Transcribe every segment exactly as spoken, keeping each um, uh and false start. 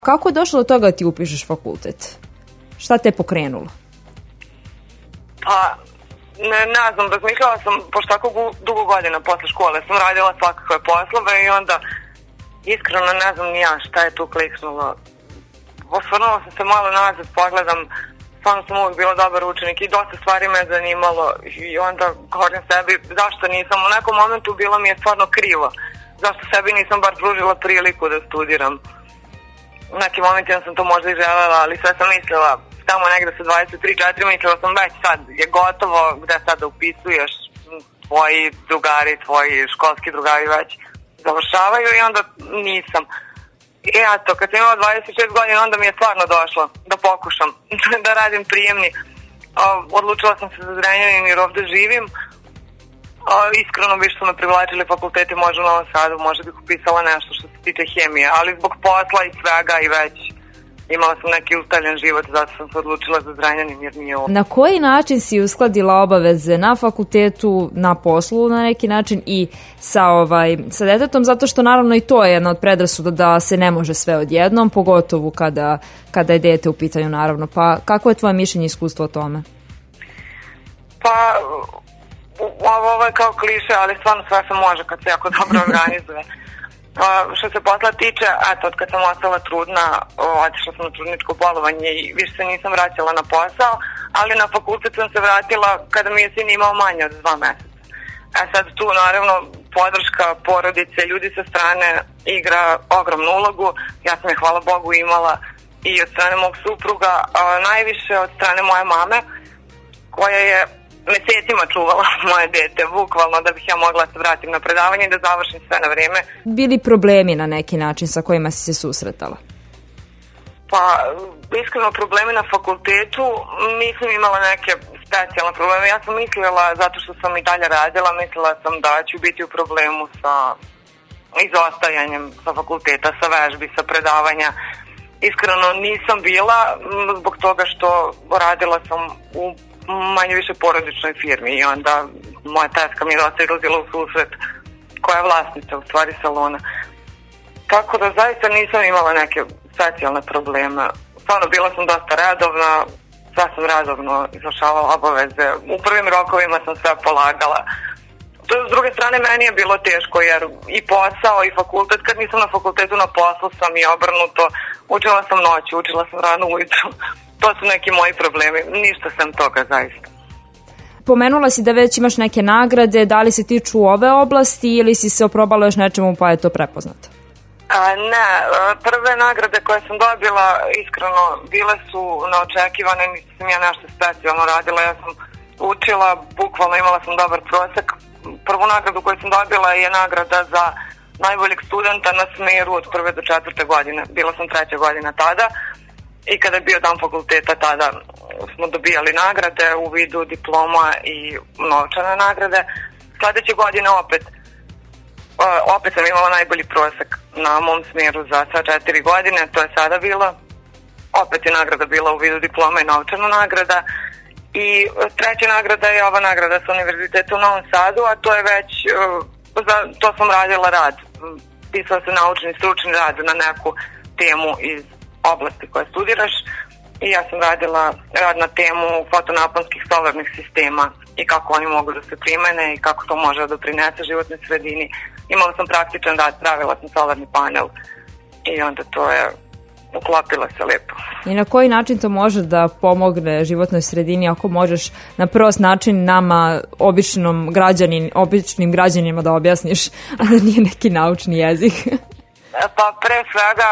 Kako je došlo do toga da ti upišeš fakultet? Šta te je pokrenulo? Pa, ne, ne znam, razmišljala sam, pošto tako dugo godina posle škole sam radila svakakve poslove i onda iskreno ne znam ni ja šta je tu kliknulo. Osvrnula sam se malo nazad, pogledam, stvarno sam uvijek bila dobar učenik i dosta stvari me zanimalo i onda govorim sebi zašto nisam, u nekom momentu bilo mi je stvarno krivo, zašto sebi nisam bar pružila priliku da studiram. U nekim momentima sam to možda i želela, ali sve sam mislila, tamo negde sa dvadeset tri četiri mislila sam već sad je gotovo, gde sad da upisuješ, tvoji drugari, tvoji školski drugari već završavaju i onda nisam. I eto, kad sam imala dvadeset šest godina, onda mi je stvarno došlo da pokušam da radim prijemni. Odlučila sam se za Zrenjanin jer ovde živim. Iskreno više su me privlačili fakulteti, možda u Novom Sadu, možda bih upisala nešto što se tiče hemije, ali zbog posla i svega i već imala sam neki ustaljen život, zato sam se odlučila za Zrenjanin jer nije ovo. Na koji način si uskladila obaveze na fakultetu, na poslu na neki način i sa, ovaj, sa detetom, zato što naravno i to je jedna od predrasuda da se ne može sve odjednom, pogotovo kada, kada je dete u pitanju naravno. Pa kako je tvoje mišljenje i iskustvo o tome? Pa ovo je kao kliše, ali stvarno sve se može kad se jako dobro organizuje. Uh, što se posla tiče, eto, od kad sam ostala trudna, otišla sam na trudničko bolovanje i više se nisam vraćala na posao, ali na fakultet sam se vratila kada mi je sin imao manje od dva meseca. A sad tu, naravno, podrška porodice, ljudi sa strane igra ogromnu ulogu. Ja sam je, hvala Bogu, imala i od strane mog supruga, uh, najviše od strane moje mame, koja je mesecima čuvala moje dete, bukvalno, da bih ja mogla se vratim na predavanje i da završim sve na vreme. Bili problemi na neki način sa kojima si se susretala? Pa, iskreno problemi na fakultetu, nisam imala neke specijalne probleme. Ja sam mislila, zato što sam i dalje radila, mislila sam da ću biti u problemu sa izostajanjem sa fakulteta, sa vežbi, sa predavanja. Iskreno nisam bila, zbog toga što radila sam u manje više porodičnoj firmi i onda moja tetka mi je dosta izlazila u susret, koja je vlasnica u stvari salona. Tako da zaista nisam imala neke specijalne probleme. Stvarno bila sam dosta redovna, sve sam redovno izvršavala obaveze. U prvim rokovima sam sve polagala. To s druge strane meni je bilo teško jer i posao i fakultet, kad nisam na fakultetu na poslu sam i obrnuto, učila sam noću, učila sam rano ujutru. To su neki moji problemi, ništa sam toga zaista. Pomenula si da već imaš neke nagrade, da li se tiču ove oblasti ili si se oprobala još nečemu pa je to prepoznato? A, ne, prve nagrade koje sam dobila, iskreno, bile su neočekivane, nisam ja nešto specijalno radila, ja sam učila, bukvalno imala sam dobar prosek. Prvu nagradu koju sam dobila je nagrada za najboljeg studenta na smeru od prve do četvrte godine, bila sam treća godina tada. I kada je bio dan fakulteta, tada smo dobijali nagrade u vidu diploma i novčane nagrade. Sledeće godine opet, opet sam imala najbolji prosek na mom smjeru za sve četiri godine, to je sada bilo. Opet je nagrada bila u vidu diploma i novčana nagrada. I treća nagrada je ova nagrada sa Univerzitetom u Novom Sadu, a to je već, za to sam radila rad. Pisala se naučni stručni rad na neku temu iz oblasti koje studiraš i ja sam radila rad na temu fotonaponskih solarnih sistema i kako oni mogu da se primene i kako to može da doprinese životnoj sredini. Imala sam praktičan rad, pravila sam solarni panel i onda to je uklopilo se lepo. I na koji način to može da pomogne životnoj sredini, ako možeš na prost način nama, običnom građanin, običnim građanima da objasniš, a da nije neki naučni jezik? Pa pre svega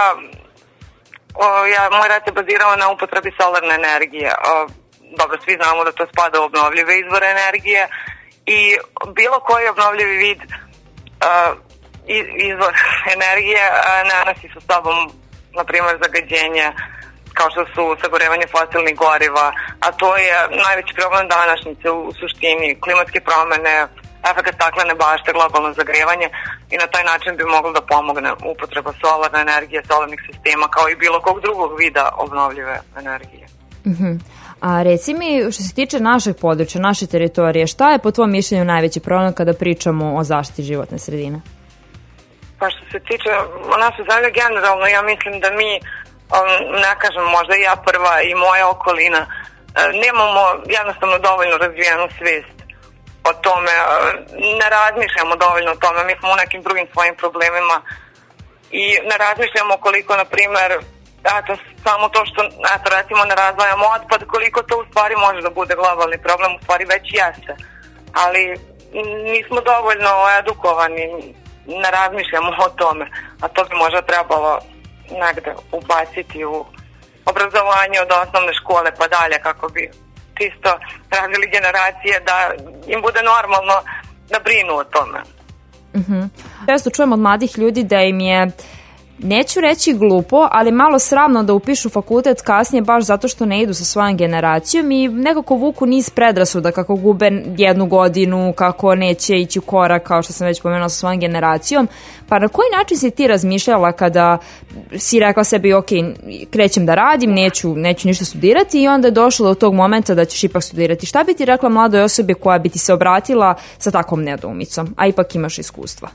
O, ja, moj rad se bazirao na upotrebi solarne energije. O, dobro, svi znamo da to spada u obnovljive izvore energije i bilo koji obnovljivi vid o, izvor energije ne nosi sa sobom, na primjer, zagađenje kao što su sagorevanje fosilnih goriva, a to je najveći problem današnjice u suštini, klimatske promene, efekat staklene bašte, globalno zagrevanje i na taj način bi moglo da pomogne upotreba solarne energije, solarnih sistema kao i bilo kog drugog vida obnovljive energije. Uh-huh. A reci mi, što se tiče našeg područja, naše teritorije, šta je po tvojom mišljenju najveći problem kada pričamo o zaštiti životne sredine? Pa što se tiče naše zemlje generalno, ja mislim da mi ne kažem, možda i ja prva i moja okolina, nemamo jednostavno dovoljno razvijenu svijest o tome, ne razmišljamo dovoljno o tome, mi smo u nekim drugim svojim problemima i ne razmišljamo koliko, na primjer, eto, samo to što, eto, recimo ne razdvajamo otpad, koliko to u stvari može da bude globalni problem, u stvari već jeste, ali nismo dovoljno edukovani, ne razmišljamo o tome, a to bi možda trebalo negde ubaciti u obrazovanje od osnovne škole pa dalje, kako bi čisto razvili generacije da im bude normalno da brinu o tome. Mm-hmm. Često čujem od mladih ljudi da im je, neću reći glupo, ali malo sramno da upišu fakultet kasnije baš zato što ne idu sa svojom generacijom i nekako vuku niz predrasuda kako gube jednu godinu, kako neće ići u korak, kao što sam već pomenula, sa svojom generacijom. Pa na koji način si ti razmišljala kada si rekla sebi, ok, krećem da radim, neću, neću ništa studirati i onda je došlo do tog momenta da ćeš ipak studirati. Šta bi ti rekla mladoj osobi koja bi ti se obratila sa takvom nedoumicom, a ipak imaš iskustva?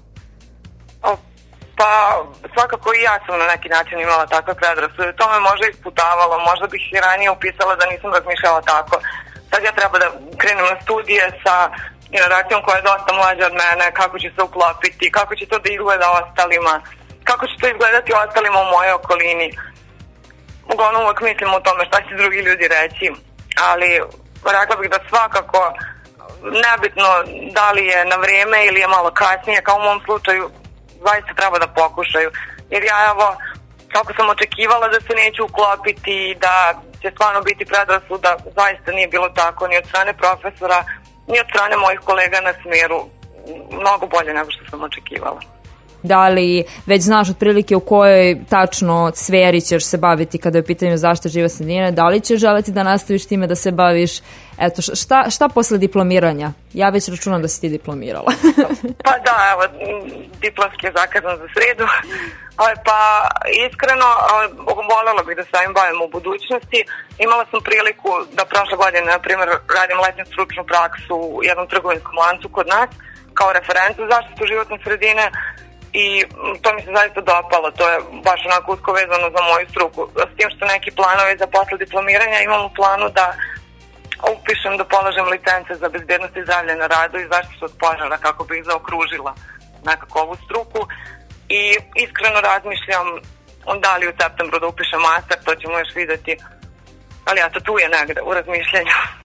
Pa svakako i ja sam na neki način imala takve predrasude. To me možda isputavalo, možda bih i ranije upisala da nisam razmišljala tako. Sad ja treba da krenem na studije sa generacijom koja je dosta mlađa od mene, kako će se uklopiti, kako će to da izgleda ostalima, kako će to izgledati ostalima u mojoj okolini. Uglavnom uvek mislim o tome šta će drugi ljudi reći, ali rekla bih da svakako nebitno da li je na vrijeme ili je malo kasnije, kao u mom slučaju, zaista treba da pokušaju. Jer ja, evo, kako sam očekivala da se neću uklopiti, da će stvarno biti predrasuda, zaista nije bilo tako ni od strane profesora, ni od strane mojih kolega na smjeru. Mnogo bolje nego što sam očekivala. Da li već znaš otprilike u kojoj tačno sferi ćeš se baviti kada je u pitanju zaštite životne sredine? Da li ćeš želeti da nastaviš time da se baviš? Eto, šta, šta posle diplomiranja? Ja već računam da si ti diplomirala. Pa da, evo, diplomski je zakazan za sredu. Pa iskreno, voljela bih da se ovim bavim u budućnosti. Imala sam priliku da prošle godine, na primjer, radim letnju stručnu praksu u jednom trgovinskom lancu kod nas, kao referent za zaštitu životne sredine. I to mi se zaista dopalo, to je baš onako usko vezano za moju struku. S tim što neki planovi za posle diplomiranja imam u planu da upišem, da polažem licence za bezbednost i zdravlje na radu i zaštitu od požara kako bih zaokružila nekako ovu struku. I iskreno razmišljam da li u septembru da upišem master, to ćemo još vidjeti. Ali ja to tu je negde u razmišljanju.